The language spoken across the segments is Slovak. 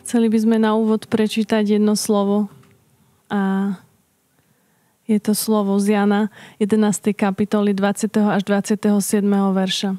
Chceli by sme na úvod prečítať jedno slovo a je to slovo z Jana 11. kapitoly 20. až 27. verša.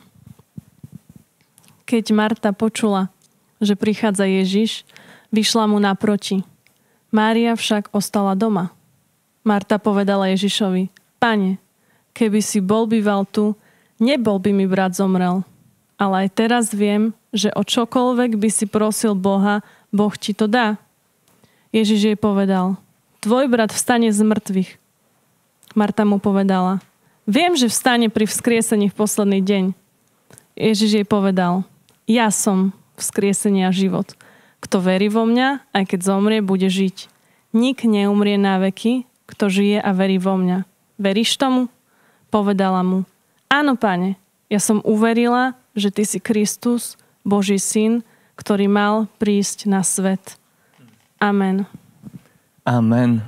Keď Marta počula, že prichádza Ježiš, vyšla mu naproti. Mária však ostala doma. Marta povedala Ježišovi: Pane, keby si bol býval tu, nebol by mi brat zomrel. Ale aj teraz viem, že o čokoľvek by si prosil Boha, Boh ti to dá. Ježiš jej povedal: Tvoj brat vstane z mŕtvych. Marta mu povedala: Viem, že vstane pri vzkriesení v posledný deň. Ježiš jej povedal: Ja som vzkriesenie a život. Kto verí vo mňa, aj keď zomrie, bude žiť. Nik neumrie na veky, kto žije a verí vo mňa. Veríš tomu? Povedala mu: Áno, Pane, ja som uverila, že ty si Kristus, Boží syn, ktorý mal prísť na svet. Amen. Amen.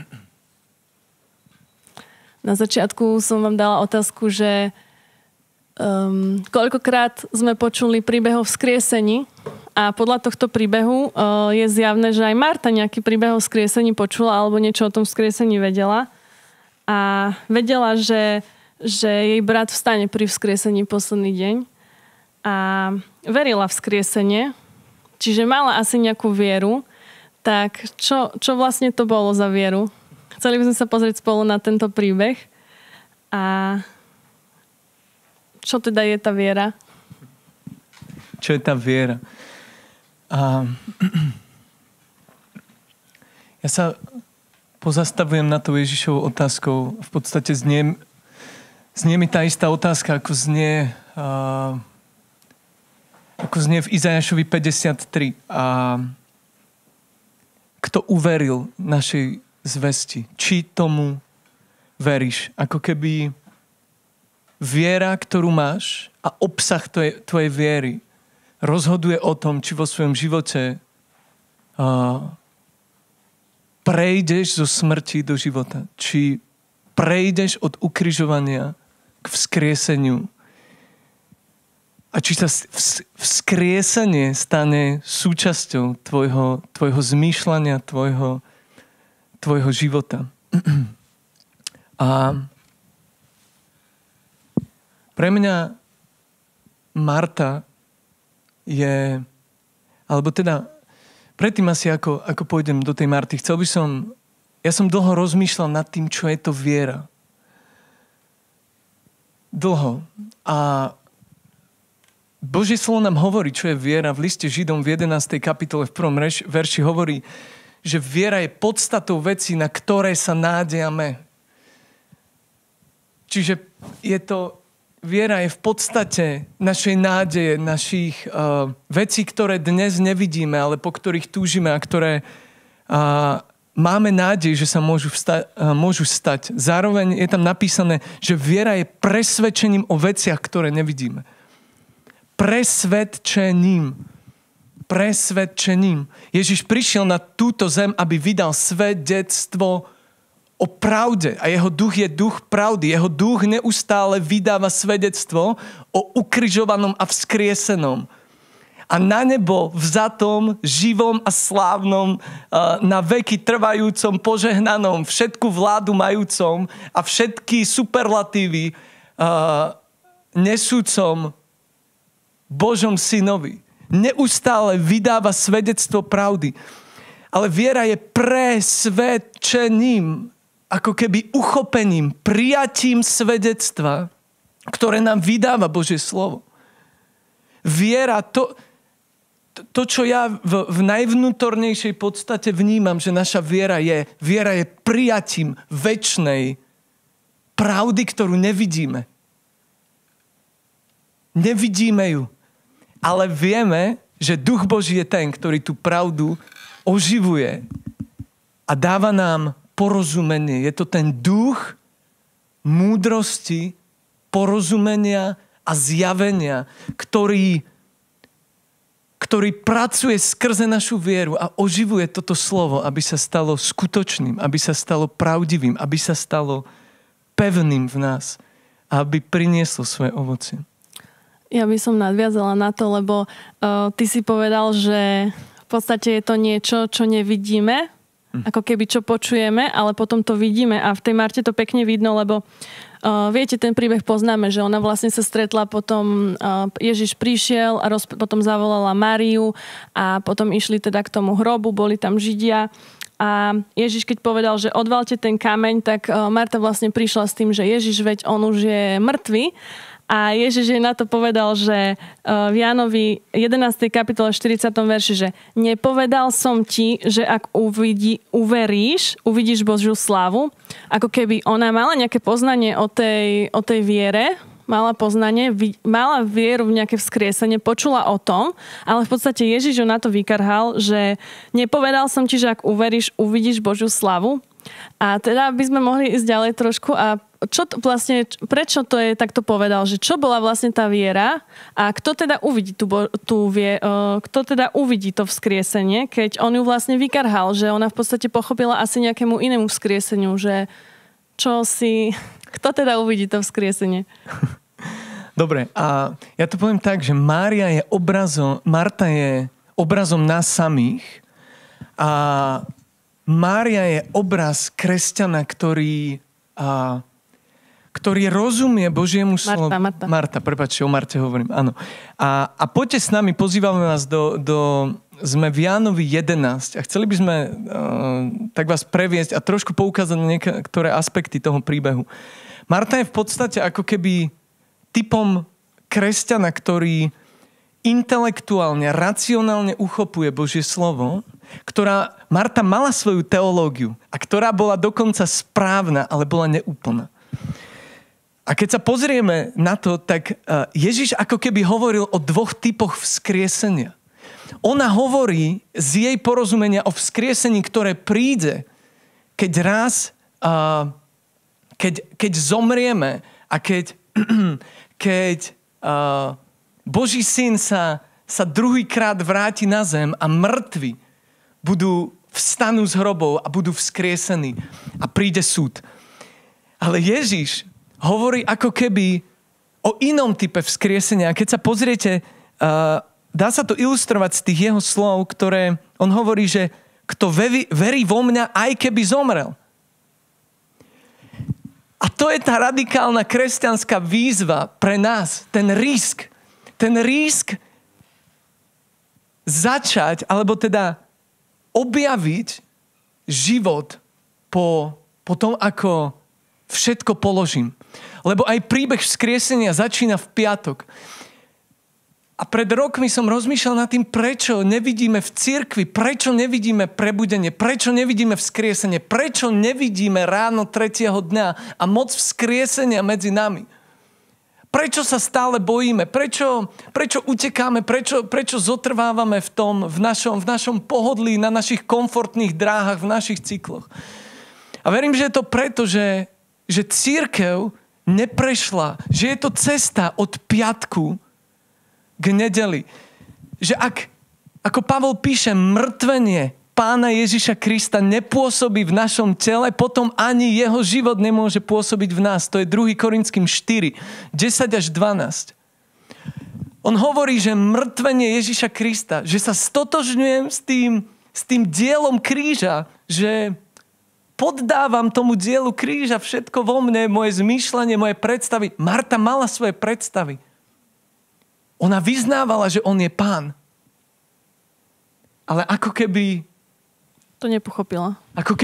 Na začiatku som vám dala otázku, že koľkokrát sme počuli príbeh o vzkriesení a podľa tohto príbehu je zjavné, že aj Marta nejaký príbeh o vzkriesení počula alebo niečo o tom vzkriesení vedela a vedela, že jej brat vstane pri vzkriesení posledný deň a verila v vzkriesenie, čiže mala asi nejakú vieru. Tak čo vlastne to bolo za vieru? Chceli by sme sa pozrieť spolu na tento príbeh. A čo teda je tá viera? Čo je tá viera? Ja sa pozastavujem na tou Ježišovou otázkou. V podstate znie mi tá istá otázka, ako znie v Izajašovi 53. A kto uveril našej zvesti? Či tomu veríš? Ako keby viera, ktorú máš a obsah tvojej viery rozhoduje o tom, či vo svojom živote prejdeš zo smrti do života. Či prejdeš od ukrižovania k vzkrieseniu. A či sa vzkriesenie stane súčasťou tvojho zmýšľania, tvojho života. A pre mňa Marta je, alebo teda predtým asi ako pôjdem do tej Marty, ja som dlho rozmýšľal nad tým, čo je to viera. Dlho. A Božie slovo nám hovorí, čo je viera. V liste Židom v 11. kapitole v 1. verši hovorí, že viera je podstatou vecí, na ktoré sa nádejame. Čiže viera je v podstate našej nádeje, našich vecí, ktoré dnes nevidíme, ale po ktorých túžime a ktoré máme nádej, že sa môžu stať. Zároveň je tam napísané, že viera je presvedčením o veciach, ktoré nevidíme. Presvedčením. Ježiš prišiel na túto zem, aby vydal svedectvo o pravde. A jeho duch je duch pravdy. Jeho duch neustále vydáva svedectvo o ukrižovanom a vzkriesenom. A na nebo vzatom, živom a slávnom, na veky trvajúcom, požehnanom, všetku vládu majúcom a všetky superlatívy nesúcom Božom synovi. Neustále vydáva svedectvo pravdy. Ale viera je presvedčením, ako keby uchopením, prijatím svedectva, ktoré nám vydáva Božie slovo. Viera, to čo ja v najvnútornejšej podstate vnímam, že naša viera je prijatím večnej pravdy, ktorú nevidíme. Nevidíme ju. Ale vieme, že Duch Boží je ten, ktorý tú pravdu oživuje a dáva nám porozumenie. Je to ten duch múdrosti, porozumenia a zjavenia, ktorý pracuje skrze našu vieru a oživuje toto slovo, aby sa stalo skutočným, aby sa stalo pravdivým, aby sa stalo pevným v nás a aby prinieslo svoje ovocie. Ja by som nadviazala na to, lebo ty si povedal, že v podstate je to niečo, čo nevidíme, ako keby čo počujeme, ale potom to vidíme a v tej Marte to pekne vidno, lebo viete, ten príbeh poznáme, že ona vlastne sa stretla, potom Ježiš prišiel a potom zavolala Máriu a potom išli teda k tomu hrobu, boli tam Židia a Ježiš keď povedal, že odvalte ten kameň, tak Marta vlastne prišla s tým, že Ježiš, veď on už je mŕtvy. A Ježiš jej na to povedal, že v Jánovi 11. kapitole 40. verši, že nepovedal som ti, že ak uveríš, uvidíš Božiu slávu. Ako keby ona mala nejaké poznanie o tej viere, mala poznanie, mala vieru v nejaké vzkriesenie, počula o tom, ale v podstate Ježiš ju na to vykarhal, že nepovedal som ti, že ak uveríš, uvidíš Božiu slávu. A teda by sme mohli ísť ďalej trošku a prečo to je takto povedal, že čo bola vlastne tá viera a kto teda uvidí kto teda uvidí to vzkriesenie, keď on ju vlastne vykarhal, že ona v podstate pochopila asi nejakému inému vzkrieseniu, že kto teda uvidí to vzkriesenie? Dobre, a ja to poviem tak, že Marta je obrazom nás samých a Mária je obraz kresťana, ktorý rozumie Božiemu slovu. Marta, prepáčte, o Marte hovorím, áno. A poďte s nami, pozývame vás sme v Jánovi 11 a chceli by sme tak vás previesť a trošku poukázať na niektoré aspekty toho príbehu. Marta je v podstate ako keby typom kresťana, ktorý intelektuálne, racionálne uchopuje Božie slovo, Marta mala svoju teológiu a ktorá bola dokonca správna, ale bola neúplná. A keď sa pozrieme na to, tak Ježiš ako keby hovoril o dvoch typoch vzkriesenia. Ona hovorí z jej porozumenia o vzkriesení, ktoré príde, keď zomrieme a keď Boží syn sa druhýkrát vráti na zem a mŕtvi vstanú z hrobov a budú vzkriesení a príde súd. Ale Ježiš hovorí ako keby o inom type vzkriesenia. A keď sa pozriete, dá sa to ilustrovať z tých jeho slov, ktoré on hovorí, že kto verí vo mňa, aj keby zomrel. A to je tá radikálna kresťanská výzva pre nás. Ten risk začať, alebo teda objaviť život po tom, ako všetko položím. Lebo aj príbeh vzkriesenia začína v piatok. A pred rokmi som rozmýšľal nad tým, prečo nevidíme v cirkvi, prečo nevidíme prebudenie, prečo nevidíme vzkriesenie, prečo nevidíme ráno 3. dňa a moc vzkriesenia medzi nami. Prečo sa stále bojíme? Prečo utekáme? Prečo zotrvávame v našom pohodlí, na našich komfortných dráhach, v našich cykloch? A verím, že je to preto, že cirkev neprešla, že je to cesta od piatku k nedeli. Že ako Pavol píše, mŕtvenie Pána Ježiša Krista nepôsobí v našom tele, potom ani jeho život nemôže pôsobiť v nás. To je 2. Korinským 4, 10 až 12. On hovorí, že mŕtvenie Ježiša Krista, že sa stotožňujem s tým dielom kríža, že poddávam tomu dielu kríža všetko vo mne, moje zmýšľanie, moje predstavy. Marta mala svoje predstavy. Ona vyznávala, že on je Pán. Ale ako keby to nepochopila.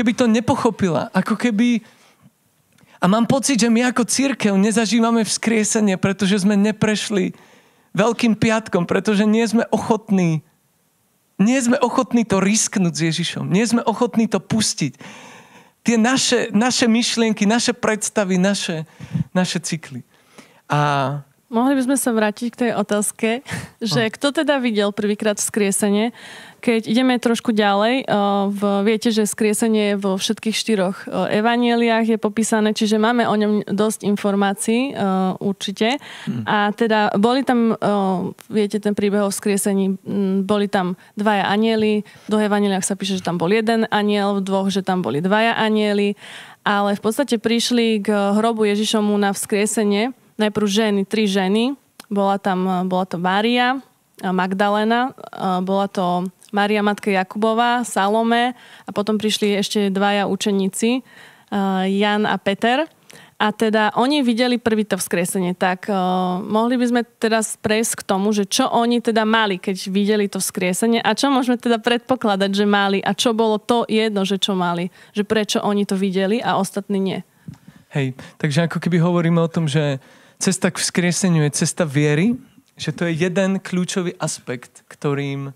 A mám pocit, že my ako cirkev nezažívame vzkriesenie, pretože sme neprešli Veľkým piatkom, pretože nie sme ochotní to risknúť s Ježišom. Nie sme ochotní to pustiť. Tie naše myšlienky, naše predstavy, naše cykly. A mohli by sme sa vrátiť k tej otázke, že kto teda videl prvýkrát vzkriesenie? Keď ideme trošku ďalej, viete, že vzkriesenie je vo všetkých 4 evanjeliách je popísané, čiže máme o ňom dosť informácií určite. A teda boli tam, viete, ten príbeh o vzkriesení, boli tam 2 anjeli, v 2 evanjeliách sa píše, že tam bol 1 anjel, v 2, že tam boli 2 anjeli, ale v podstate prišli k hrobu Ježišomu na vzkriesenie najprv 3 ženy. Bola to Mária Magdalena, bola to Mária matka Jakubová, Salome a potom prišli ešte dvaja učeníci, Jan a Peter. A teda oni videli prvý to vzkriesenie. Tak mohli by sme teda prejsť k tomu, že čo oni teda mali, keď videli to vzkriesenie a čo môžeme teda predpokladať, že mali a čo bolo to jedno, že čo mali. Že prečo oni to videli a ostatní nie. Hej, takže ako keby hovoríme o tom, že cesta k vzkrieseniu je cesta viery, že to je jeden kľúčový aspekt, ktorým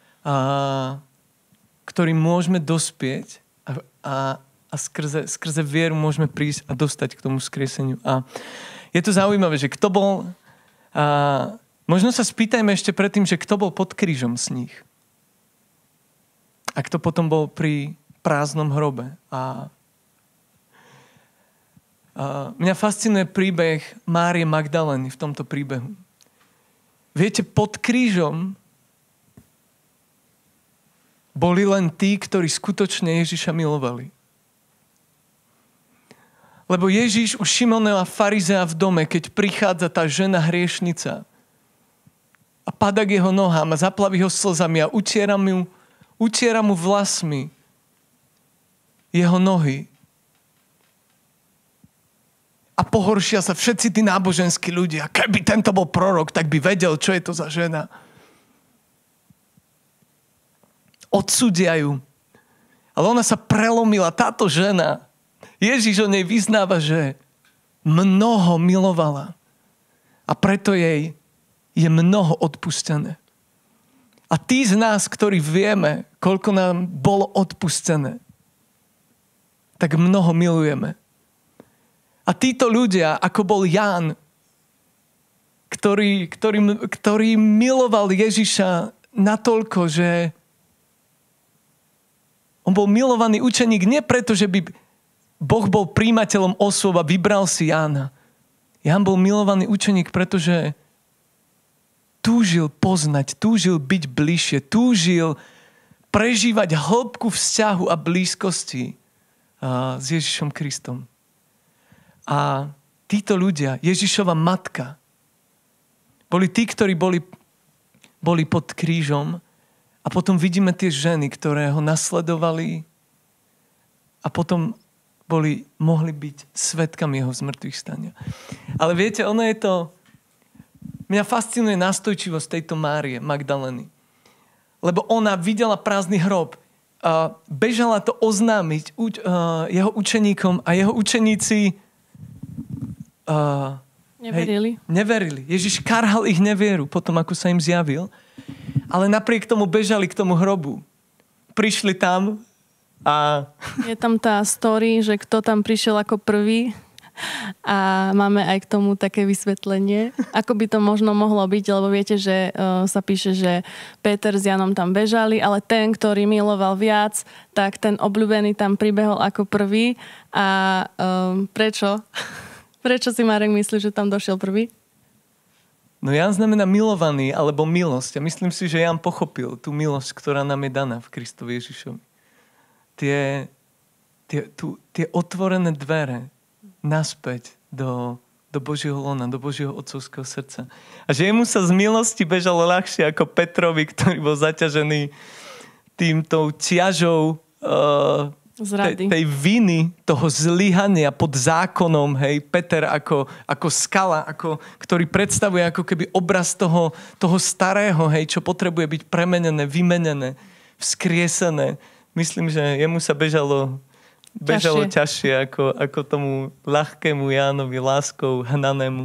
môžeme dospieť a skrze vieru môžeme prísť a dostať k tomu vzkrieseniu. A je to zaujímavé, že kto bol... možno sa spýtajme ešte predtým, že kto bol pod krížom z nich. A kto potom bol pri prázdnom hrobe. Mňa fascinuje príbeh Márie Magdalény v tomto príbehu. Viete, pod krížom boli len tí, ktorí skutočne Ježiša milovali. Lebo Ježiš u Šimona farizea v dome, keď prichádza tá žena hriešnica a padá k jeho nohám a zaplaví ho slzami a utiera mu vlasmi jeho nohy. A pohoršia sa všetci tí náboženskí ľudia. Keby tento bol prorok, tak by vedel, čo je to za žena. Odsúdia ju. Ale ona sa prelomila. Táto žena, Ježiš o nej vyznáva, že mnoho milovala. A preto jej je mnoho odpustené. A tí z nás, ktorí vieme, koľko nám bolo odpustené, tak mnoho milujeme. A títo ľudia, ako bol Ján, ktorý miloval Ježiša natoľko, že on bol milovaný učeník nie preto, že by Boh bol príjimateľom osôb a vybral si Jána. Ján bol milovaný učeník, pretože túžil poznať, túžil byť bližšie, túžil prežívať hĺbku vzťahu a blízkosti s Ježišom Kristom. A títo ľudia, Ježišova matka, boli tí, ktorí boli pod krížom a potom vidíme tie ženy, ktoré ho nasledovali a potom mohli byť svedkami jeho zmrtvých stania. Ale viete, mňa fascinuje nástojčivosť tejto Márie Magdalény. Lebo ona videla prázdny hrob, bežala to oznámiť jeho učeníkom a jeho učeníci neverili. Ježiš karhal ich nevieru potom, ako sa im zjavil. Ale napriek tomu bežali k tomu hrobu. Prišli tam a... Je tam tá story, že kto tam prišiel ako prvý a máme aj k tomu také vysvetlenie. Ako by to možno mohlo byť, lebo viete, že sa píše, že Peter s Janom tam bežali, ale ten, ktorý miloval viac, tak ten obľúbený tam pribehol ako prvý. A prečo? Prečo si Marek myslí, že tam došiel prvý? No Ján znamená milovaný, alebo milosť. A myslím si, že Ján pochopil tú milosť, ktorá nám je daná v Kristovi Ježišovi. Tie otvorené dvere naspäť do Božieho lona, do Božieho otcovského srdca. A že jemu sa z milosti bežalo ľahšie ako Petrovi, ktorý bol zaťažený tou ťažou tej viny, toho zlyhania pod zákonom, hej, Peter ako skala, ktorý predstavuje ako keby obraz toho starého, hej, čo potrebuje byť premenené, vymenené, vzkriesené. Myslím, že jemu sa bežalo ťažšie ako tomu ľahkému Jánovi, láskou hnanému.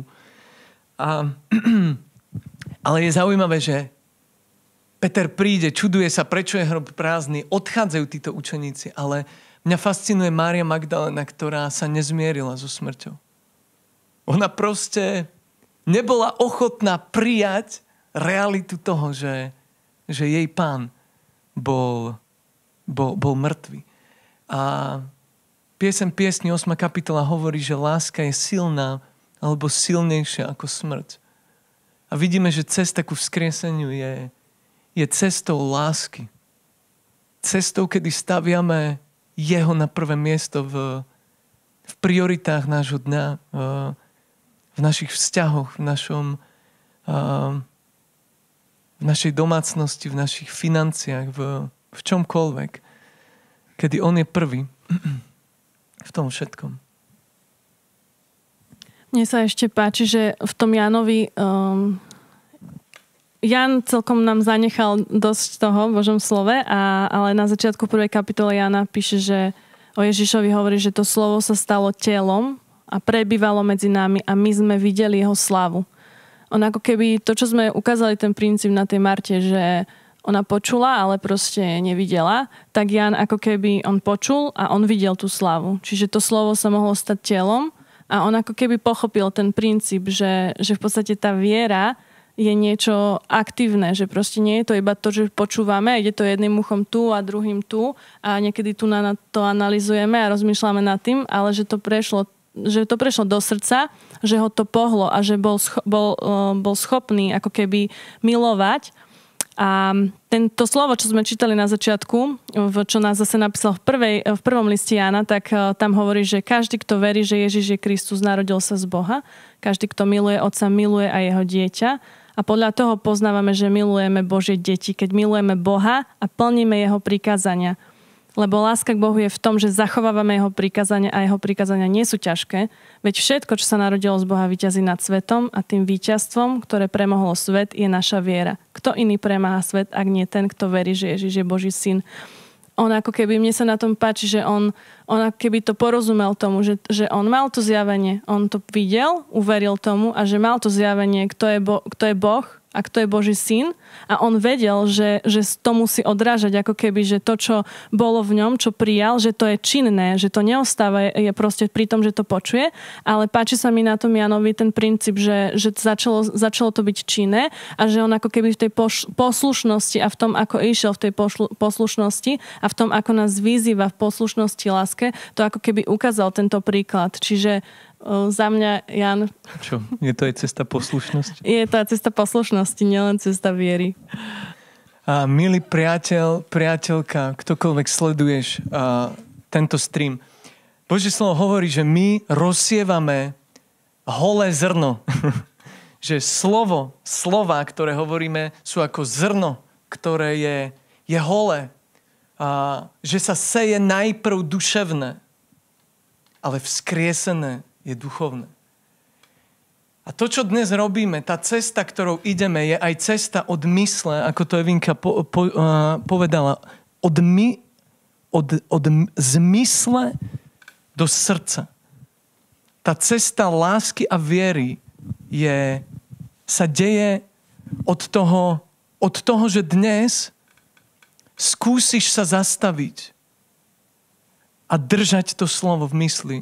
Ale je zaujímavé, že Peter príde, čuduje sa, prečo je hrob prázdny, odchádzajú títo učeníci, ale mňa fascinuje Mária Magdaléna, ktorá sa nezmierila so smrťou. Ona proste nebola ochotná prijať realitu toho, že jej pán bol mŕtvy. A Pieseň piesni 8. kapitola hovorí, že láska je silná alebo silnejšia ako smrť. A vidíme, že cesta ku vzkrieseniu je cestou lásky. Cestou, kedy staviame jeho na prvé miesto v prioritách nášho dňa, v našich vzťahoch, v v našej domácnosti, v našich financiách, v čomkoľvek. Kedy on je prvý v tom všetkom. Mne sa ešte páči, že v tom Jánovi Ján celkom nám zanechal dosť toho v Božom slove, ale na začiatku 1. kapitoly Jána píše, že o Ježišovi hovorí, že to slovo sa stalo telom a prebývalo medzi nami a my sme videli jeho slávu. On ako keby, to čo sme ukázali ten princíp na tej Marte, že ona počula, ale proste nevidela, tak Ján ako keby on počul a on videl tú slávu. Čiže to slovo sa mohlo stať telom a on ako keby pochopil ten princíp, že v podstate tá viera je niečo aktívne, že proste nie je to iba to, že počúvame, ide to jedným uchom tu a druhým tu a niekedy tu na to analyzujeme a rozmýšľame nad tým, ale že to prešlo do srdca, že ho to pohlo a že bol schopný ako keby milovať. A to slovo, čo sme čítali na začiatku, čo nás zase napísal v prvom liste Jána, tak tam hovorí, že každý, kto verí, že Ježiš je Kristus, narodil sa z Boha. Každý, kto miluje Otca, miluje aj jeho dieťa. A podľa toho poznávame, že milujeme Božie deti, keď milujeme Boha a plníme jeho prikázania. Lebo láska k Bohu je v tom, že zachovávame jeho prikázania a jeho prikázania nie sú ťažké. Veď všetko, čo sa narodilo z Boha, víťazí nad svetom a tým víťazstvom, ktoré premohlo svet, je naša viera. Kto iný premáha svet, ak nie ten, kto verí, že Ježiš je Boží syn? On ako keby, mne sa na tom páči, že on ako keby to porozumel tomu, že on mal to zjavenie, on to videl, uveril tomu a že mal to zjavenie, kto je Boh a kto je Boží syn a on vedel, že to musí odrážať ako keby, že to, čo bolo v ňom, čo prijal, že to je činné, že to neostáva, je proste pri tom, že to počuje, ale páči sa mi na tom Jánovi ten princíp, že začalo to byť činné a že on ako keby v tej poslušnosti a v tom, ako išiel v tej poslušnosti a v tom, ako nás vyzýva v poslušnosti láske, to ako keby ukázal tento príklad. Čiže za mňa, Jan... Čo? Je to aj cesta poslušnosti? Je to aj cesta poslušnosti, nielen cesta viery. A milý priateľ, priateľka, ktokoľvek sleduješ tento stream, Božie slovo hovorí, že my rozsievame holé zrno. Že slova, ktoré hovoríme, sú ako zrno, ktoré je holé. Že sa seje najprv duševné, ale vzkriesené je duchovné. A to, čo dnes robíme, tá cesta, ktorou ideme, je aj cesta od mysle, ako to Evinka povedala, od zmysle do srdca. Tá cesta lásky a viery sa deje od toho, že dnes skúsiš sa zastaviť a držať to slovo v mysli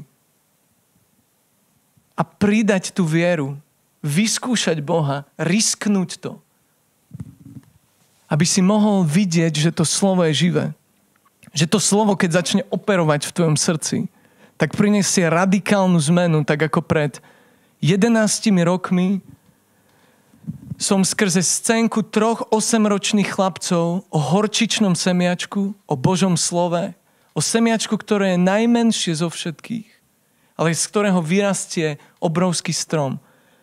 a pridať tú vieru, vyskúšať Boha, risknúť to, aby si mohol vidieť, že to slovo je živé. Že to slovo, keď začne operovať v tvojom srdci, tak prinesie radikálnu zmenu, tak ako pred 11 rokmi som skrze scénku 3 8-ročných chlapcov o horčičnom semiačku, o Božom slove, o semiačku, ktoré je najmenšie zo všetkých, ale z ktorého vyrastie obrovský strom.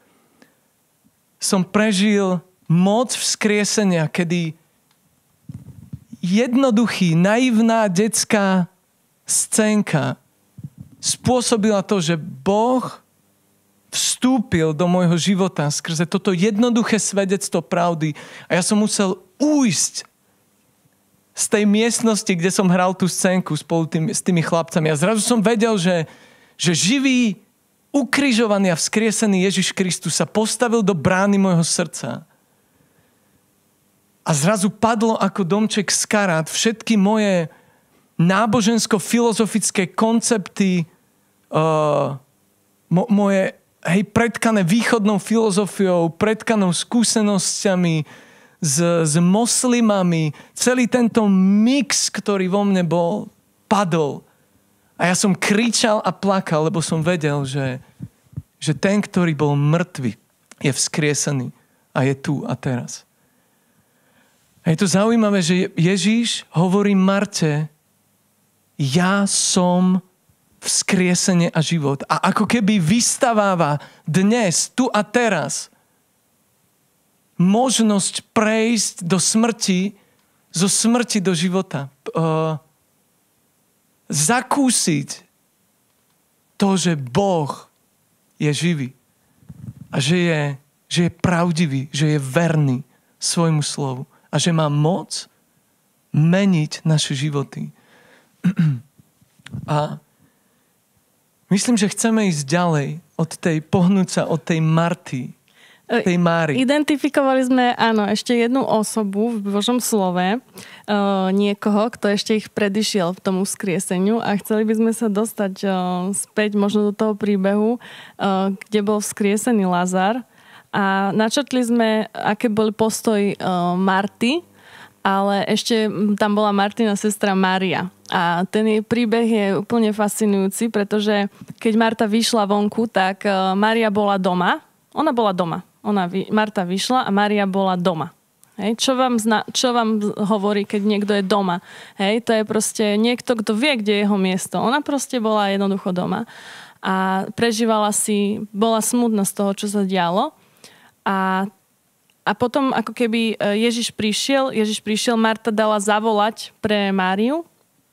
Som prežil moc vzkriesenia, kedy jednoduchý, naivná detská scénka spôsobila to, že Boh vstúpil do môjho života skrze toto jednoduché svedectvo pravdy a ja som musel újsť z tej miestnosti, kde som hral tú scénku spolu s tými chlapcami. A zrazu som vedel, že živý, ukrižovaný a vzkriesený Ježiš Kristus sa postavil do brány môjho srdca. A zrazu padlo ako domček z karát všetky moje nábožensko-filozofické koncepty, moje predkané východnou filozofiou, predkanou skúsenosťami s moslimami, celý tento mix, ktorý vo mne bol, padol. A ja som kričal a plakal, lebo som vedel, že ten, ktorý bol mŕtvy, je vzkriesený a je tu a teraz. A je to zaujímavé, že Ježíš hovorí Marte, ja som vzkriesenie a život. A ako keby vystaváva dnes, tu a teraz, možnosť prejsť do smrti, zo smrti do života. Zakúsiť to, že Boh je živý a že je pravdivý, že je verný svojmu slovu a že má moc meniť naše životy. A myslím, že chceme ísť ďalej pohnúť sa od tej Marty, tej Máry. Identifikovali sme, áno, ešte jednu osobu v Božom slove, niekoho, kto ešte ich predišiel v tomu vzkrieseniu a chceli by sme sa dostať späť možno do toho príbehu, kde bol vzkriesený Lazar a načrtli sme, aké boli postoj Marty, ale ešte tam bola Martina sestra Mária. A ten jej príbeh je úplne fascinujúci, pretože keď Marta vyšla vonku, tak Mária bola doma. Ona bola doma. Marta vyšla a Mária bola doma. Hej, čo vám hovorí, keď niekto je doma? Hej, to je proste niekto, kto vie, kde je jeho miesto. Ona proste bola jednoducho doma. A prežívala si, bola smutná z toho, čo sa dialo. A potom, ako keby Ježiš prišiel, Marta dala zavolať pre Máriu.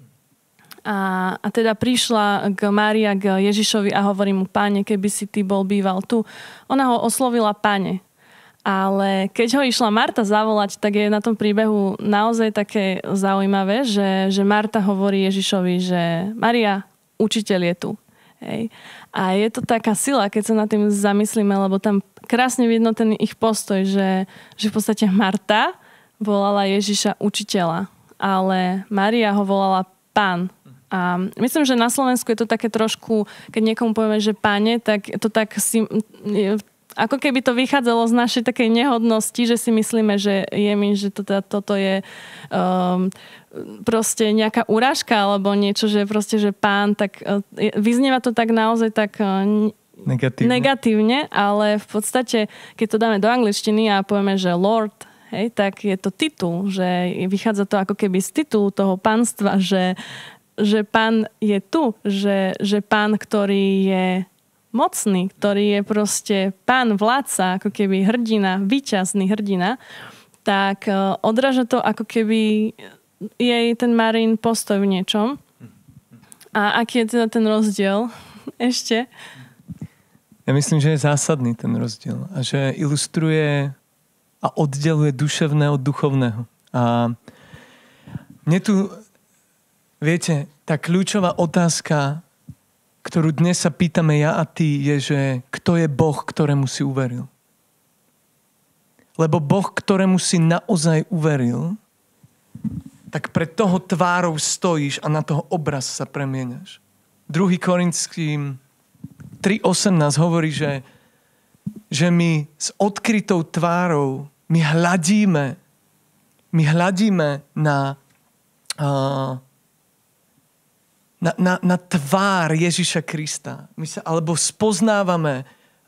A teda prišla Mária k Ježišovi a hovorí mu, Páne, keby si ty bol býval tu. Ona ho oslovila Pane. Ale keď ho išla Marta zavolať, tak je na tom príbehu naozaj také zaujímavé, že Marta hovorí Ježišovi, že Mária, učiteľ je tu. Hej. A je to taká sila, keď sa nad tým zamyslíme, lebo tam krásne vidno ten ich postoj, že v podstate Marta volala Ježiša učiteľa, ale Mária ho volala Pán. A myslím, že na Slovensku je to také trošku, keď niekomu povieme, že Pane, tak to tak si... Ako keby to vychádzalo z našej takej nehodnosti, že si myslíme, že toto je proste nejaká urážka alebo niečo, že proste, že Pán, tak vyznieva to tak naozaj tak negatívne, ale v podstate, keď to dáme do angličtiny a povieme, že Lord, hej, tak je to titul, že vychádza to ako keby z titulu toho pánstva, že Pán je tu, že Pán, ktorý je mocný, ktorý je proste Pán vládca, ako keby hrdina, víťazný hrdina, tak odráža to ako keby jej ten Márin postoj v niečom. A aký je teda ten rozdiel ešte? Ja myslím, že je zásadný ten rozdiel a že ilustruje a oddeluje duševné od duchovného. A mne tu, viete, tá kľúčová otázka, ktorú dnes sa pýtame ja a ty, je, že kto je Boh, ktorému si uveril? Lebo Boh, ktorému si naozaj uveril, tak pred toho tvárou stojíš a na toho obraz sa premieňaš. 2. Korinským 3.18 hovorí, že my s odkrytou tvárou my hľadíme na tvár Ježiša Krista. Alebo spoznávame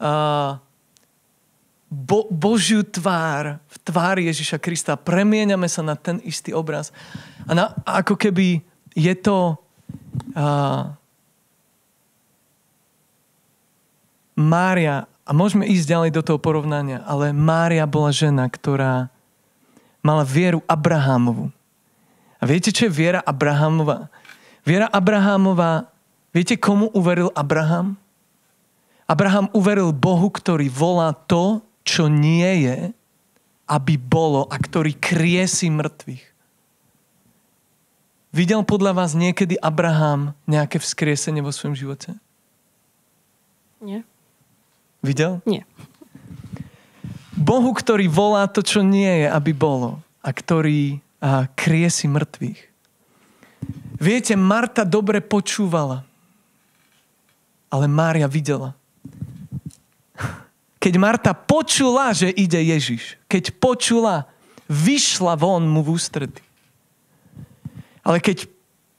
Božiu tvár v tvári Ježiša Krista. Premieňame sa na ten istý obraz. A ako keby je to Mária, a môžeme ísť ďalej do toho porovnania, ale Mária bola žena, ktorá mala vieru Abrahámovu. A viete, čo je viera Abrahámova? Viera Abrahámova, viete, komu uveril Abraham? Abraham uveril Bohu, ktorý volá to, čo nie je, aby bolo, a ktorý kriesí mŕtvych. Videl podľa vás niekedy Abraham nejaké vzkriesenie vo svojom živote? Nie. Videl? Nie. Bohu, ktorý volá to, čo nie je, aby bolo, a ktorý kriesí mŕtvych. Viete, Marta dobre počúvala, ale Mária videla. Keď Marta počula, že ide Ježiš, keď počula, vyšla von mu v ústrety. Ale keď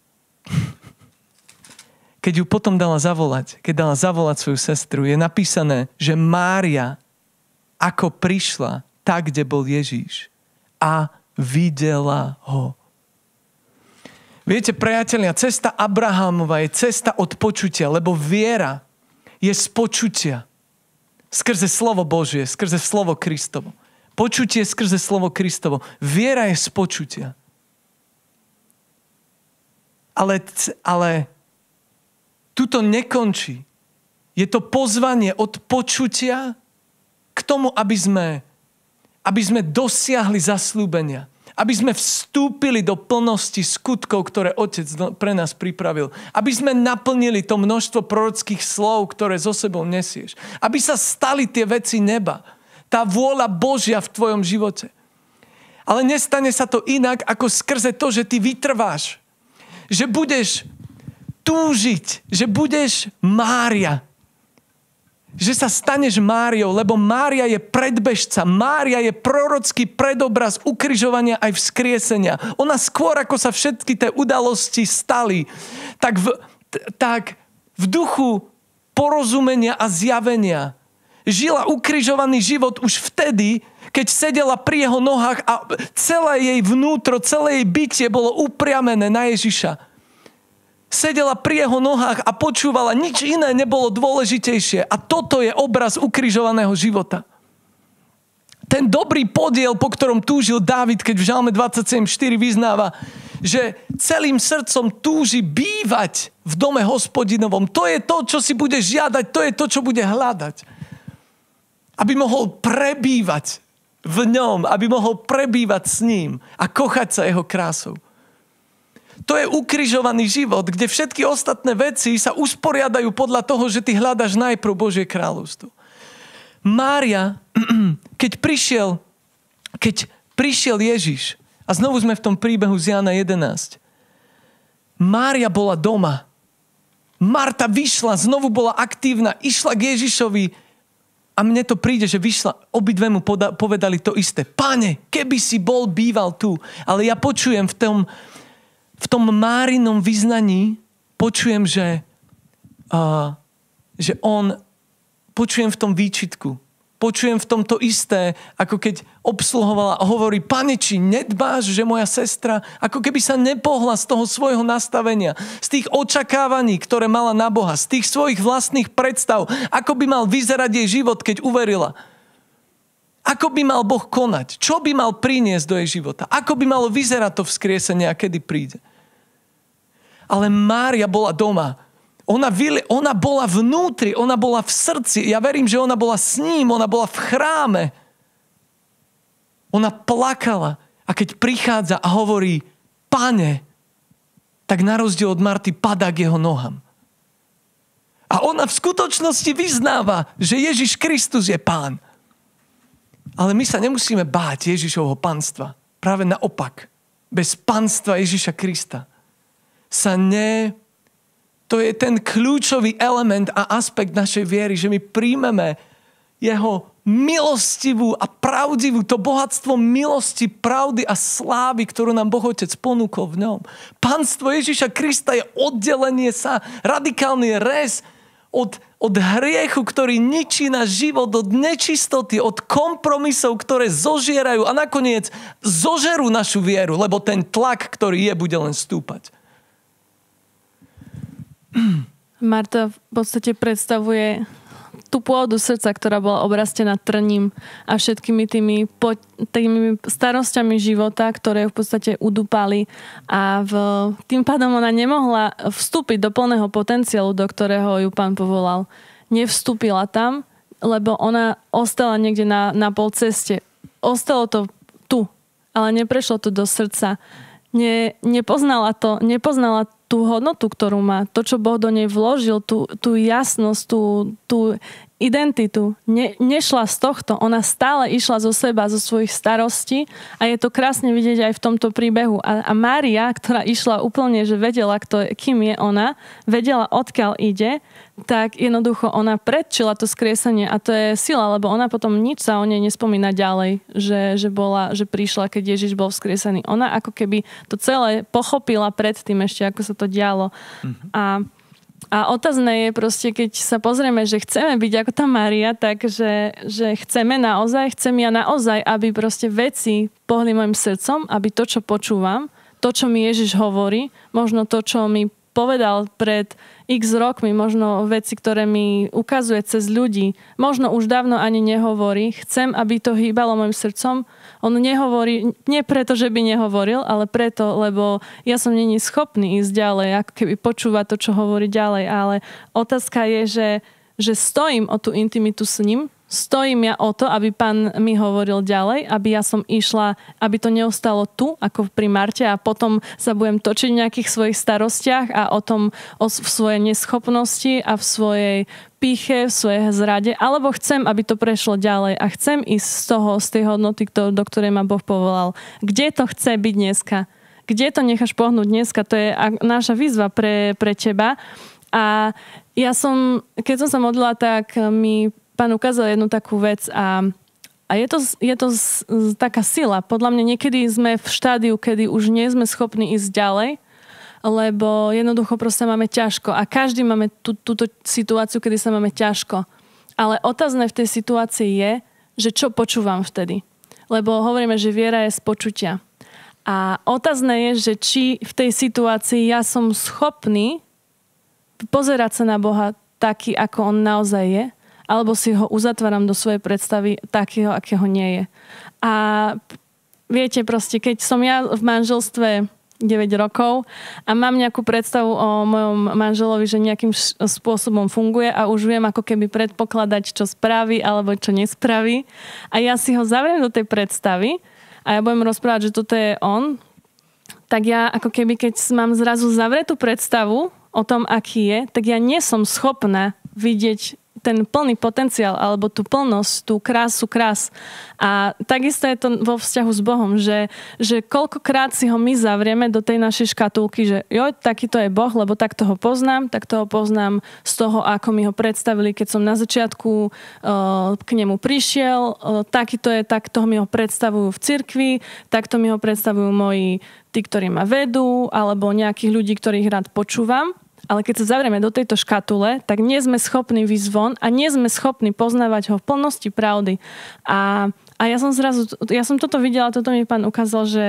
ju potom dala zavolať svoju sestru, je napísané, že Mária ako prišla tak, kde bol Ježiš a videla ho. Viete, priatelia, cesta Abrahámova je cesta od počutia, lebo viera je z počutia. Skrze slovo Božie, skrze slovo Kristovo. Počutie skrze slovo Kristovo. Viera je z počutia. Ale tuto nekončí. Je to pozvanie od počutia k tomu, aby sme dosiahli zasľúbenia. Aby sme vstúpili do plnosti skutkov, ktoré Otec pre nás pripravil. Aby sme naplnili to množstvo prorockých slov, ktoré so sebou nesieš. Aby sa stali tie veci neba. Tá vôľa Božia v tvojom živote. Ale nestane sa to inak, ako skrze to, že ty vytrváš. Že budeš túžiť, že budeš Mária. Že sa staneš Máriou, lebo Mária je predbežca. Mária je prorocký predobraz ukrižovania aj vzkriesenia. Ona skôr, ako sa všetky tie udalosti stali, tak v duchu porozumenia a zjavenia žila ukrižovaný život už vtedy, keď sedela pri jeho nohách a celé jej vnútro, celé jej bytie bolo upriamené na Ježiša. Sedela pri jeho nohách a počúvala, nič iné nebolo dôležitejšie. A toto je obraz ukrižovaného života. Ten dobrý podiel, po ktorom túžil Dávid, keď v Žalme 27.4 vyznáva, že celým srdcom túži bývať v dome Hospodinovom. To je to, čo si bude žiadať, to je to, čo bude hľadať. Aby mohol prebývať v ňom, aby mohol prebývať s ním a kochať sa jeho krásou. To je ukrižovaný život, kde všetky ostatné veci sa usporiadajú podľa toho, že ty hľadaš najprv Božie kráľovstvo. Mária, keď prišiel Ježiš, a znovu sme v tom príbehu z Jána 11, Mária bola doma. Marta vyšla, znovu bola aktívna, išla k Ježišovi a mne to príde, že vyšla, obidve mu povedali to isté. Pane, keby si bol býval tu. Ale ja počujem v tom Márinom vyznaní, počujem, počujem v tom výčitku. Počujem v tom to isté, ako keď obsluhovala a hovorí, Pane, či nedbáš, že moja sestra, ako keby sa nepohla z toho svojho nastavenia, z tých očakávaní, ktoré mala na Boha, z tých svojich vlastných predstav, ako by mal vyzerať jej život, keď uverila. Ako by mal Boh konať? Čo by mal priniesť do jej života? Ako by malo vyzerať to vzkriesenie a kedy príde? Ale Mária bola doma. Ona bola vnútri, ona bola v srdci. Ja verím, že ona bola s ním, ona bola v chráme. Ona plakala. A keď prichádza a hovorí, Pane, tak na rozdiel od Marty padá k jeho nohám. A ona v skutočnosti vyznáva, že Ježiš Kristus je Pán. Ale my sa nemusíme báť Ježišovho panstva. Práve naopak. Bez panstva Ježiša Krista to je ten kľúčový element a aspekt našej viery, že my príjmeme jeho milostivú a pravdivú, to bohatstvo milosti, pravdy a slávy, ktorú nám Boh Otec ponúkol v ňom. Panstvo Ježiša Krista je oddelenie sa, radikálny rez od hriechu, ktorý ničí náš život, od nečistoty, od kompromisov, ktoré zožierajú a nakoniec zožerú našu vieru, lebo ten tlak, ktorý je, bude len stúpať. Marta v podstate predstavuje tú pôdu srdca, ktorá bola obrastená trním a všetkými tými starosťami života, ktoré v podstate udúpali a tým pádom ona nemohla vstúpiť do plného potenciálu, do ktorého ju Pán povolal. Nevstúpila tam, lebo ona ostala niekde na pol ceste. Ostalo to tu, ale neprešlo to do srdca. Nepoznala tú hodnotu, ktorú má, to, čo Boh do nej vložil, tú jasnosť, tú identitu. Nešla z tohto, ona stále išla zo seba, zo svojich starostí a je to krásne vidieť aj v tomto príbehu. A Mária, ktorá išla úplne, že vedela, kým je ona, vedela, odkiaľ ide, tak jednoducho ona predčila to skriesenie a to je sila, lebo ona potom nič sa o nej nespomína ďalej, že prišla, keď Ježiš bol vzkriesený. Ona ako keby to celé pochopila predtým ešte, ako sa to dialo. Mm-hmm. A otázne je proste, keď sa pozrieme, že chceme byť ako tá Mária, tak že chcem ja naozaj, aby proste veci pohli mojim srdcom, aby to, čo počúvam, to, čo mi Ježiš hovorí, možno to, čo mi povedal pred x rokmi, možno veci, ktoré mi ukazuje cez ľudí, možno už dávno ani nehovorí. Chcem, aby to hýbalo môjim srdcom. On nehovorí, nie preto, že by nehovoril, ale preto, lebo ja som není schopný ísť ďalej, ako keby počúvať to, čo hovorí ďalej. Ale otázka je, že stojím o tú intimitu s ním, stojím ja o to, aby Pán mi hovoril ďalej, aby ja som išla, aby to neostalo tu, ako pri Marte a potom sa budem točiť v nejakých svojich starostiach a v svojej neschopnosti a v svojej pýche, v svojej zrade, alebo chcem, aby to prešlo ďalej a chcem ísť z tej hodnoty, do ktorej ma Boh povolal. Kde to chce byť dneska? Kde to necháš pohnúť dneska? To je naša výzva pre teba. A keď som sa modlila, tak mi Pán ukázal jednu takú vec a je to taká sila. Podľa mňa niekedy sme v štádiu, kedy už nie sme schopní ísť ďalej, lebo jednoducho proste máme ťažko a každý máme túto situáciu, kedy sa máme ťažko. Ale otázne v tej situácii je, že čo počúvam vtedy. Lebo hovoríme, že viera je z počutia. A otázne je, že či v tej situácii ja som schopný pozerať sa na Boha taký, ako on naozaj je, alebo si ho uzatváram do svojej predstavy takého, akého nie je. A viete proste, keď som ja v manželstve 9 rokov a mám nejakú predstavu o mojom manželovi, že nejakým spôsobom funguje a už viem ako keby predpokladať, čo spraví alebo čo nespraví. A ja si ho zavriem do tej predstavy a ja budem rozprávať, že toto je on, tak ja ako keby, keď mám zrazu zavretú predstavu o tom, aký je, tak ja nie som schopná vidieť ten plný potenciál, alebo tú plnosť, tú krásu krás. A takisto je to vo vzťahu s Bohom, že koľkokrát si ho my zavrieme do tej našej škatulky, že takýto je Boh, lebo takto ho poznám, tak toho poznám z toho, ako mi ho predstavili, keď som na začiatku k nemu prišiel, takto mi ho predstavujú v cirkvi, takto mi ho predstavujú tí, ktorí ma vedú, alebo nejakých ľudí, ktorých rád počúvam. Ale keď sa zavrieme do tejto škatule, tak nie sme schopní výjsť von a nie sme schopní poznávať ho v plnosti pravdy. A ja som toto videla, toto mi Pán ukázal, že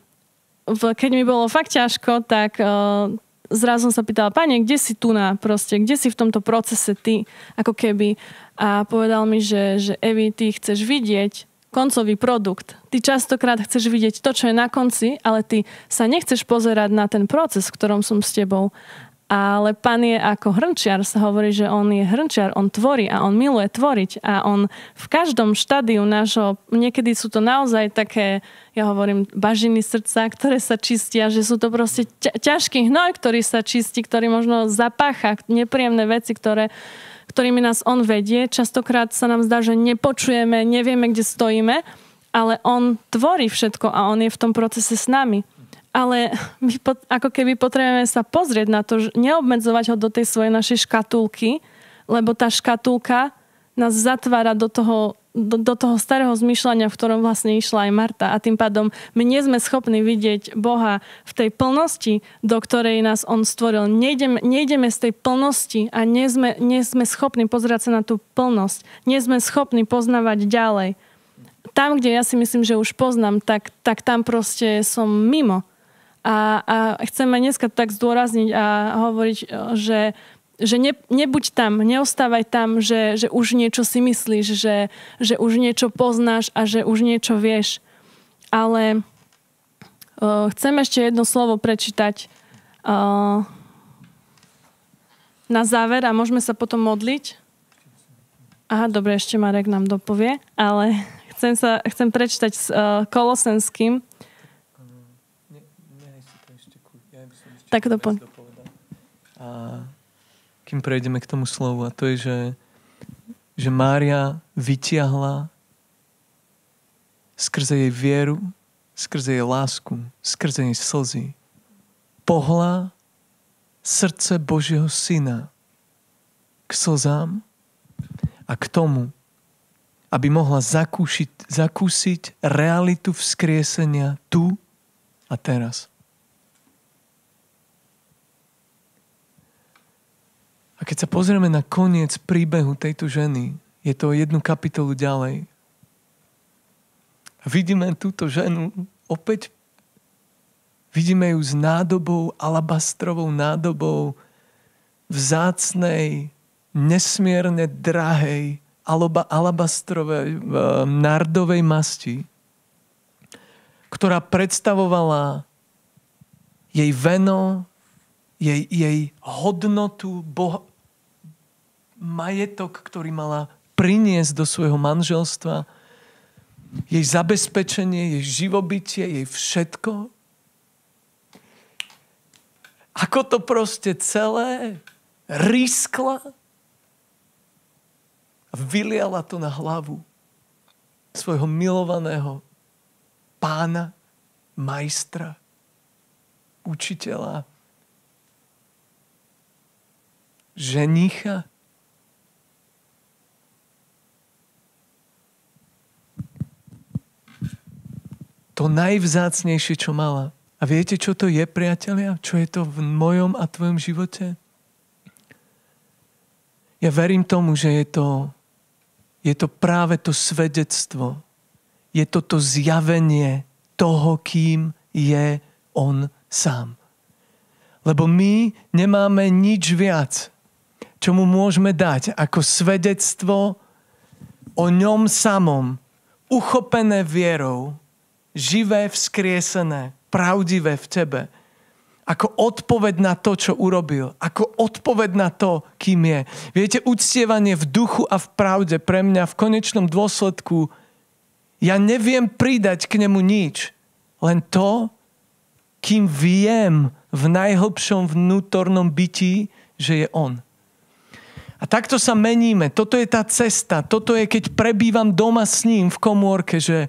keď mi bolo fakt ťažko, tak zrazu som sa pýtala, Pane, kde si tu kde si v tomto procese ty, ako keby. A povedal mi, že Evi, ty chceš vidieť koncový produkt. Ty častokrát chceš vidieť to, čo je na konci, ale ty sa nechceš pozerať na ten proces, v ktorom som s tebou. Ale Pán je ako hrnčiar, sa hovorí, že on je hrnčiar, on tvorí a on miluje tvoriť a on v každom štádiu nášho, niekedy sú to naozaj také, ja hovorím, bažiny srdca, ktoré sa čistia, že sú to proste ťažký hnoj, ktorý sa čistí, ktorý možno zapácha nepríjemné veci, ktorými nás on vedie. Častokrát sa nám zdá, že nepočujeme, nevieme, kde stojíme, ale on tvorí všetko a on je v tom procese s nami. Ale my ako keby potrebujeme sa pozrieť na to, neobmedzovať ho do tej svojej našej škatulky, lebo tá škatulka nás zatvára do toho starého zmýšľania, v ktorom vlastne išla aj Marta. A tým pádom my nie sme schopní vidieť Boha v tej plnosti, do ktorej nás on stvoril. Nejdeme z tej plnosti a nie sme schopní pozerať sa na tú plnosť. Nie sme schopní poznávať ďalej. Tam, kde ja si myslím, že už poznám, tak tam proste som mimo. A chceme dneska tak zdôrazniť a hovoriť, že nebuď tam, neostávaj tam, že už niečo si myslíš, že už niečo poznáš a že už niečo vieš. Ale chcem ešte jedno slovo prečítať na záver a môžeme sa potom modliť. Aha, dobre, ešte Marek nám dopovie, ale chcem prečítať s Kolosenským. Tak to poď. A kým prejdeme k tomu slovu, a to je, že Mária vytiahla skrze jej vieru, skrze jej lásku, skrze jej slzy, pohla srdce Božieho Syna k slzám a k tomu, aby mohla zakúsiť realitu vzkriesenia tu a teraz. A keď sa pozrieme na koniec príbehu tejto ženy, je to jednu kapitolu ďalej. A vidíme túto ženu opäť Vidíme ju s nádobou, alabastrovou nádobou, vzácnej, nesmierne drahej, alabastrovej, nardovej masti, ktorá predstavovala jej veno, jej hodnotu, majetok, ktorý mala priniesť do svojho manželstva, jej zabezpečenie, jej živobytie, jej všetko. Ako to proste celé riskla a vyliala to na hlavu svojho milovaného pána, majstra, učiteľa, ženicha. To najvzácnejšie, čo mala. A viete, čo to je, priatelia? Čo je to v mojom a tvojom živote? Ja verím tomu, že je to práve to svedectvo. Je to zjavenie toho, kým je on sám. Lebo my nemáme nič viac, čo mu môžeme dať, ako svedectvo o ňom samom, uchopené vierou, živé, vzkriesené, pravdivé v tebe. Ako odpoveď na to, čo urobil. Ako odpoveď na to, kým je. Viete, uctievanie v duchu a v pravde pre mňa v konečnom dôsledku, ja neviem pridať k nemu nič. Len to, kým viem v najhlbšom vnútornom bytí, že je on. A takto sa meníme. Toto je tá cesta. Toto je, keď prebývam doma s ním v komórke, že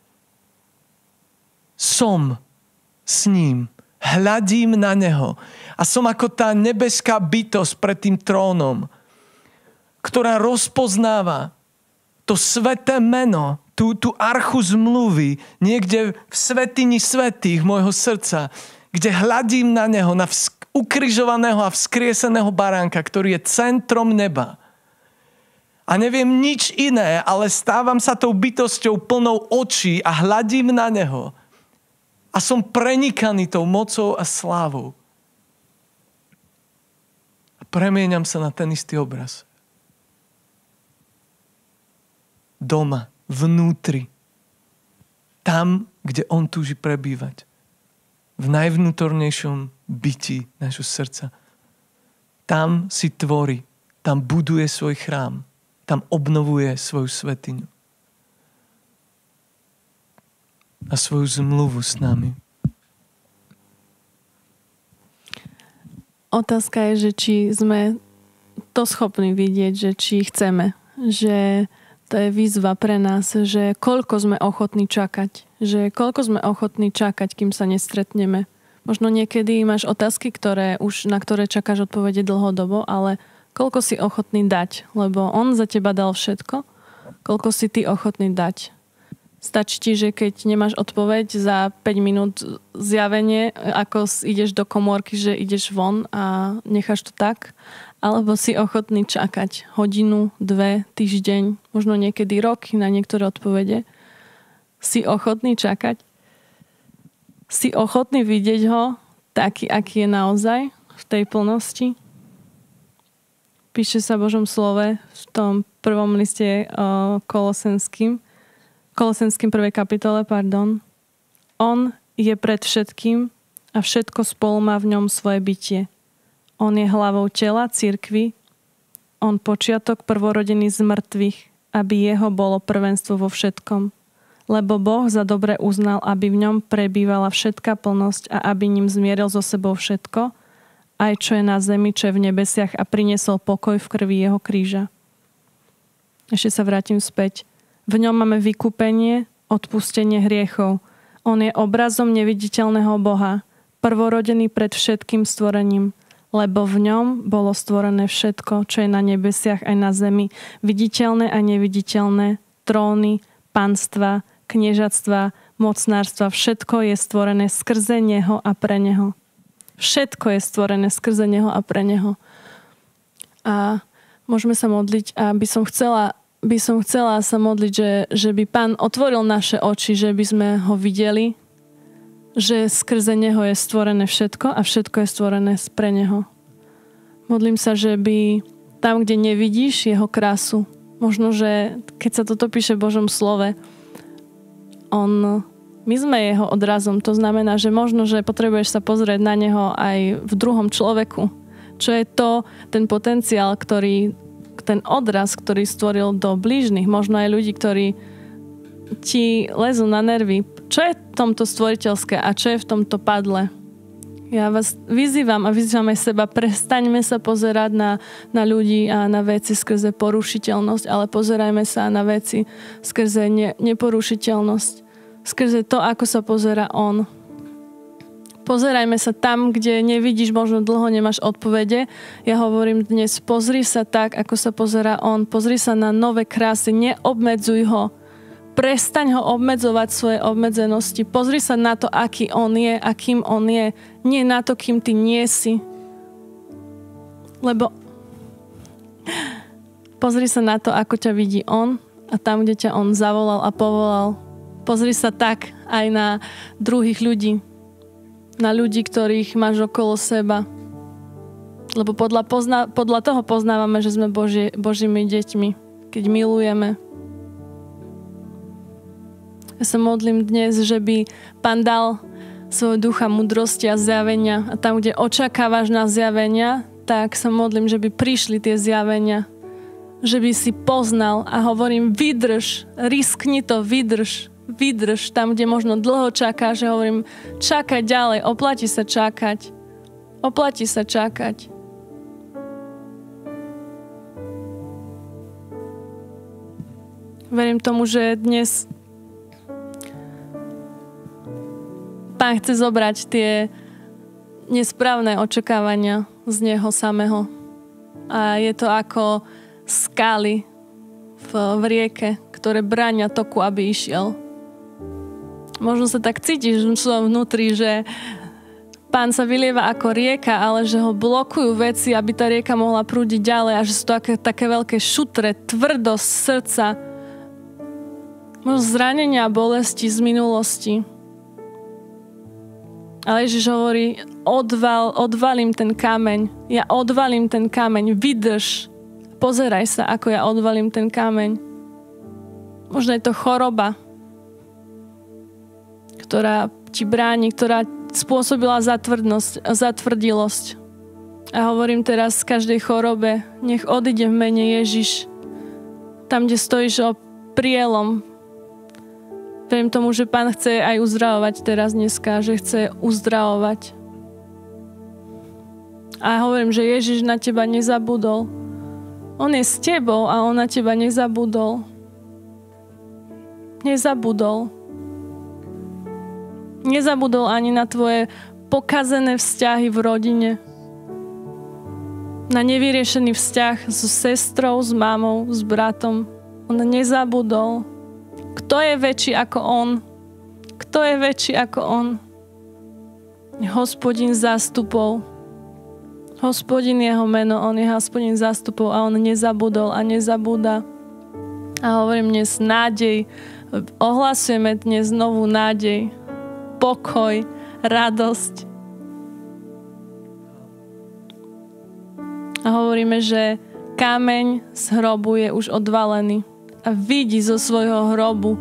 som s ním. Hľadím na neho. A som ako tá nebeská bytosť pred tým trónom, ktorá rozpoznáva to sveté meno, tú archu zmluvy, niekde v svätyni svätých môjho srdca, kde hľadím na neho, na ukrižovaného a vzkrieseného baránka, ktorý je centrom neba. A neviem nič iné, ale stávam sa tou bytosťou plnou očí a hľadím na neho. A som prenikaný tou mocou a slávou. A premieňam sa na ten istý obraz. Doma, vnútri. Tam, kde on túži prebývať. V najvnútornejšom byti nášho srdca. Tam si tvorí. Tam buduje svoj chrám. Tam obnovuje svoju svätyňu. A svoju zmluvu s nami. Otázka je, že či sme to schopní vidieť, že či chceme. Že to je výzva pre nás, že koľko sme ochotní čakať. Že koľko sme ochotní čakať, kým sa nestretneme. Možno niekedy máš otázky, na ktoré čakáš odpovede dlhodobo, ale koľko si ochotný dať? Lebo on za teba dal všetko. Koľko si ty ochotný dať? Stačí ti, že keď nemáš odpoveď za 5 minút zjavenie, ako ideš do komórky, že ideš von a necháš to tak, alebo si ochotný čakať hodinu, 2, týždeň, možno niekedy roky na niektoré odpovede. Si ochotný čakať? Si ochotný vidieť ho taký, aký je naozaj v tej plnosti? Píše sa v Božom slove v tom prvom liste Kolosenským 1. kapitole, On je pred všetkým a všetko spolu má v ňom svoje bytie. On je hlavou tela, cirkvi. On počiatok prvorodený z mŕtvych, aby jeho bolo prvenstvo vo všetkom. Lebo Boh za dobre uznal, aby v ňom prebývala všetká plnosť a aby ním zmieril so sebou všetko, aj čo je na zemi, čo je v nebesiach a priniesol pokoj v krvi jeho kríža. Ešte sa vrátim späť. V ňom máme vykúpenie, odpustenie hriechov. On je obrazom neviditeľného Boha, prvorodený pred všetkým stvorením, lebo v ňom bolo stvorené všetko, čo je na nebesiach aj na zemi, viditeľné a neviditeľné, tróny, panstva, kniežatstva, mocnárstva, všetko je stvorené skrze neho a pre neho. Všetko je stvorené skrze neho a pre neho. A môžeme sa modliť a by som chcela sa modliť, že by Pán otvoril naše oči, že by sme ho videli že skrze neho je stvorené všetko a všetko je stvorené pre neho. Modlím sa, že by tam, kde nevidíš jeho krásu, možno, že keď sa toto píše v Božom slove, my sme jeho odrazom. To znamená, že možno, že potrebuješ sa pozrieť na neho aj v druhom človeku. Čo je to, ten potenciál, ten odraz, ktorý stvoril do blížnych. Možno aj ľudí, ktorí ti lezú na nervy. Čo je v tomto stvoriteľské a čo je v tomto padle? Ja vás vyzývam a vyzývam aj seba, prestaňme sa pozerať na ľudí a na veci skrze porušiteľnosť, ale pozerajme sa na veci skrze neporušiteľnosť. Skrze to, ako sa pozerá on. Pozerajme sa tam, kde nevidíš, možno dlho nemáš odpovede. Ja hovorím dnes, pozri sa tak, ako sa pozerá on. Pozri sa na nové krásy, neobmedzuj ho. Prestaň ho obmedzovať svoje obmedzenosti. Pozri sa na to, aký on je, akým on je. Nie na to, kým ty nie si. Lebo pozri sa na to, ako ťa vidí on a tam, kde ťa on zavolal a povolal. Pozri sa tak aj na druhých ľudí. Na ľudí, ktorých máš okolo seba. Lebo podľa toho poznávame, že sme Božími deťmi, keď milujeme. Ja sa modlím dnes, že by Pán dal svojho ducha múdrosti a zjavenia. A tam, kde očakávaš na zjavenia, tak sa modlím, že by prišli tie zjavenia. Že by si poznal a hovorím, vydrž, riskni to, vydrž tam, kde možno dlho čakáš. Ja hovorím, čakaj ďalej, oplatí sa čakať. Oplatí sa čakať. Verím tomu, že dnes Pán chce zobrať tie nesprávne očakávania z Neho samého. A je to ako skaly v rieke, ktoré bránia toku, aby išiel. Možno sa tak cítiš v svojom vnútri, že Pán sa vylieva ako rieka, ale že ho blokujú veci, aby tá rieka mohla prúdiť ďalej a že sú to také veľké šutre, tvrdosť srdca, možno zranenia a bolesti z minulosti. Ale Ježiš hovorí, odvalím ten kameň. Ja odvalím ten kameň. Vydrž. Pozeraj sa, ako ja odvalím ten kameň. Možno je to choroba, ktorá ti bráni, ktorá spôsobila zatvrdilosť. A hovorím teraz z každej chorobe, nech odíde v mene Ježiš. Tam, kde stojíš prielom. Verím tomu, že Pán chce aj uzdravovať teraz dneska, že chce uzdravovať. A hovorím, že Ježiš na teba nezabudol. On je s tebou a on na teba nezabudol. Nezabudol. Nezabudol ani na tvoje pokazené vzťahy v rodine. Na nevyriešený vzťah so sestrou, s mamou, s bratom. On nezabudol. Kto je väčší ako on? Kto je väčší ako on? Hospodin zástupov. Hospodin jeho meno, on je Hospodin zástupov a on nezabudol a nezabúda. A hovorím dnes nádej. Ohlasujeme dnes novú nádej. Pokoj, radosť. A hovoríme, že kameň z hrobu je už odvalený. A vidí zo svojho hrobu.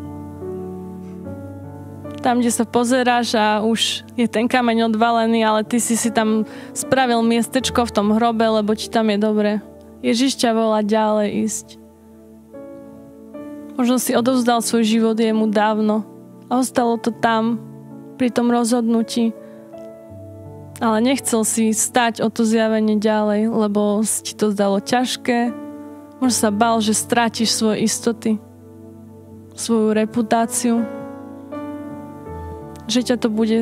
Tam, kde sa pozeráš a už je ten kameň odvalený, ale ty si tam spravil miestečko v tom hrobe, lebo ti tam je dobre. Ježiš ťa volá ďalej ísť. Možno si odovzdal svoj život jemu dávno a ostalo to tam, pri tom rozhodnutí. Ale nechcel si stať o to zjavenie ďalej, lebo ti to zdalo ťažké. Možno sa bál, že strátiš svoje istoty, svoju reputáciu, že ťa to bude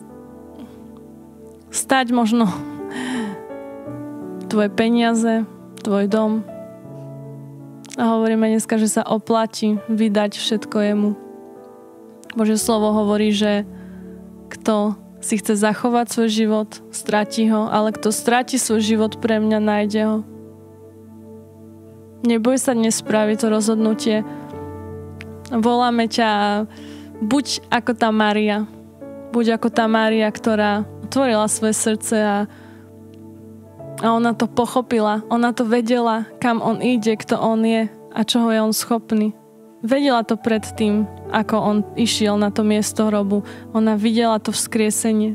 stať možno tvoje peniaze, tvoj dom. A hovoríme dneska, že sa oplatí vydať všetko jemu. Božie slovo hovorí, že kto si chce zachovať svoj život, stratí ho, ale kto stratí svoj život pre mňa, nájde ho. Neboj sa dnes spraviť to rozhodnutie. Voláme ťa, buď ako tá Mária. Buď ako tá Mária, ktorá otvorila svoje srdce a ona to pochopila. Ona to vedela, kam on ide, kto on je a čoho je on schopný. Vedela to predtým, ako on išiel na to miesto hrobu. Ona videla to vzkriesenie.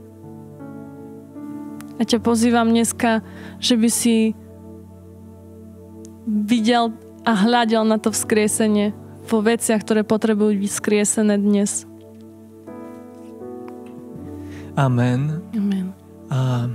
A ťa pozývam dneska, že by si videl a hľadel na to vzkriesenie vo veciach, ktoré potrebujú byť vzkriesené dnes. Amen. Amen. A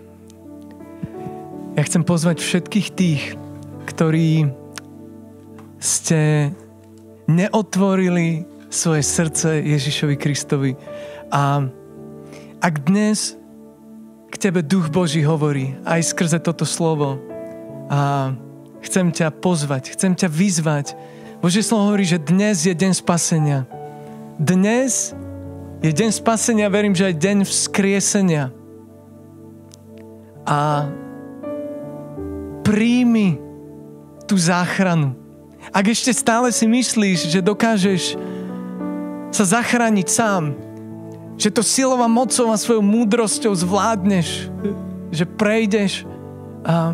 ja chcem pozvať všetkých tých, ktorí ste neotvorili svoje srdce Ježišovi Kristovi. A ak dnes k tebe Duch Boží hovorí aj skrze toto slovo a chcem ťa pozvať, chcem ťa vyzvať. Božie slovo hovorí, že dnes je deň spasenia. Dnes je deň spasenia, verím, že aj deň vzkriesenia. A príjmi tú záchranu. Ak ešte stále si myslíš, že dokážeš sa zachrániť sám, že to silou a mocou a svojou múdrosťou zvládneš, že prejdeš a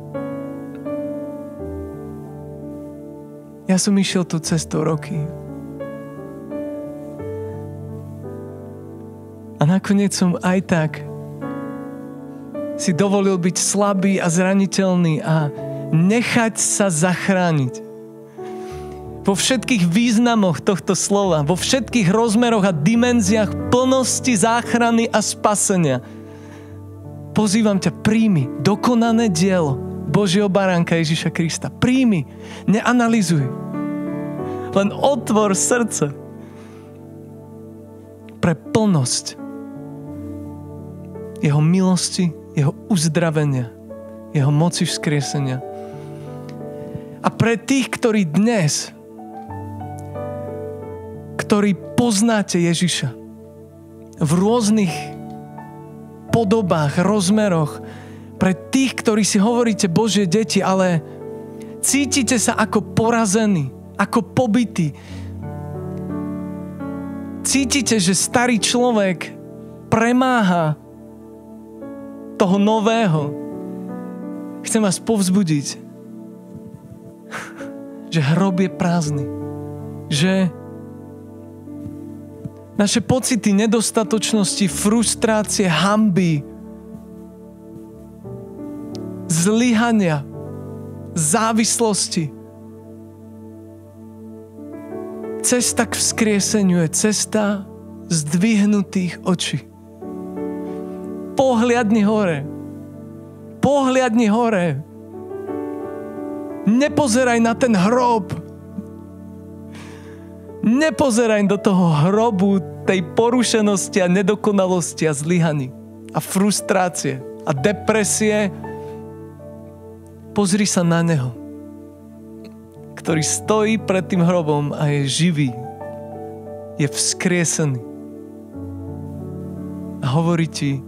ja som išiel tú cestou roky. A nakoniec som aj tak si dovolil byť slabý a zraniteľný a nechať sa zachrániť. Vo všetkých významoch tohto slova, vo všetkých rozmeroch a dimenziách plnosti záchrany a spasenia. Pozývam ťa, príjmi dokonané dielo Božieho baránka Ježiša Krista. Príjmi, neanalizuj. Len otvor srdce pre plnosť jeho milosti, jeho uzdravenia, jeho moci vzkriesenia. A pre tých, ktorí dnes, ktorí poznáte Ježiša v rôznych podobách, rozmeroch, pre tých, ktorí si hovoríte Božie deti, ale cítite sa ako porazení, ako pobití. Cítite, že starý človek premáha toho nového. Chcem vás povzbudiť, že hrob je prázdny. Že naše pocity nedostatočnosti, frustrácie, hanby, zlyhania, závislosti. Cesta k vzkrieseniu je cesta zdvihnutých očí. Pohliadni hore. Pohliadni hore. Nepozeraj na ten hrob. Nepozeraj do toho hrobu tej porušenosti a nedokonalosti a zlyhaní a frustrácie a depresie. Pozri sa na neho, ktorý stojí pred tým hrobom a je živý. Je vzkriesený. A hovorí ti: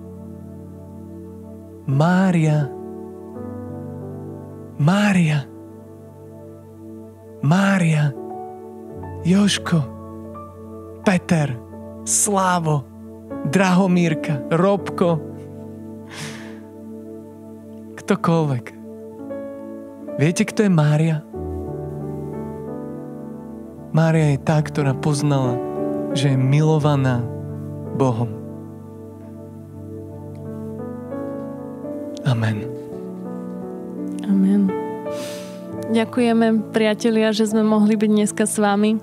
Mária, Mária, Mária, Jožko, Peter, Slávo, Drahomírka, Robko, ktokoľvek. Viete, kto je Mária? Mária je tá, ktorá poznala, že je milovaná Bohom. Amen. Amen. Ďakujeme, priatelia, že sme mohli byť dneska s vami.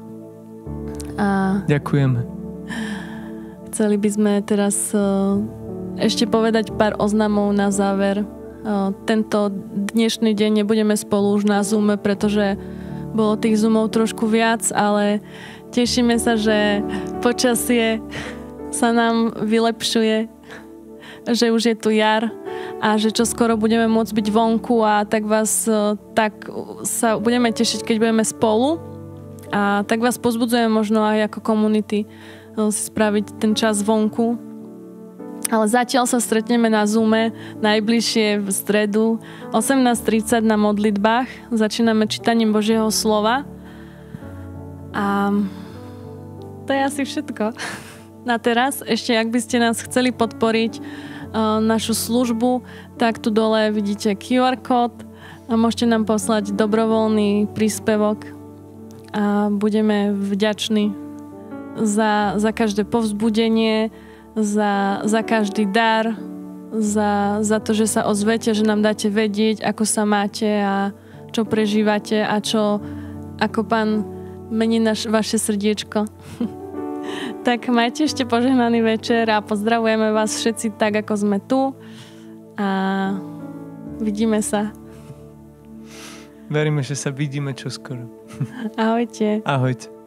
A ďakujeme. Chceli by sme teraz ešte povedať pár oznamov na záver. Tento dnešný deň nebudeme spolu už na Zoome, pretože bolo tých Zoomov trošku viac, ale tešíme sa, že počasie sa nám vylepšuje, že už je tu jar a že čoskoro budeme môcť byť vonku a tak sa budeme tešiť, keď budeme spolu. A tak vás pozbudzujem možno aj ako komunity si spraviť ten čas vonku. Ale zatiaľ sa stretneme na Zoome najbližšie v stredu 18:30 na modlitbách. Začíname čítaním Božieho slova. A to je asi všetko. Na teraz, ešte ak by ste nás chceli podporiť našu službu, tak tu dole vidíte QR kód a môžete nám poslať dobrovoľný príspevok a budeme vďační za každé povzbudenie, za každý dar, za to, že sa ozvete, že nám dáte vedieť, ako sa máte a čo prežívate a ako Pán mení vaše srdiečko. Tak majte ešte požehnaný večer a pozdravujeme vás všetci tak, ako sme tu a vidíme sa. Veríme, že sa vidíme čoskoro. Ahojte. Ahojte.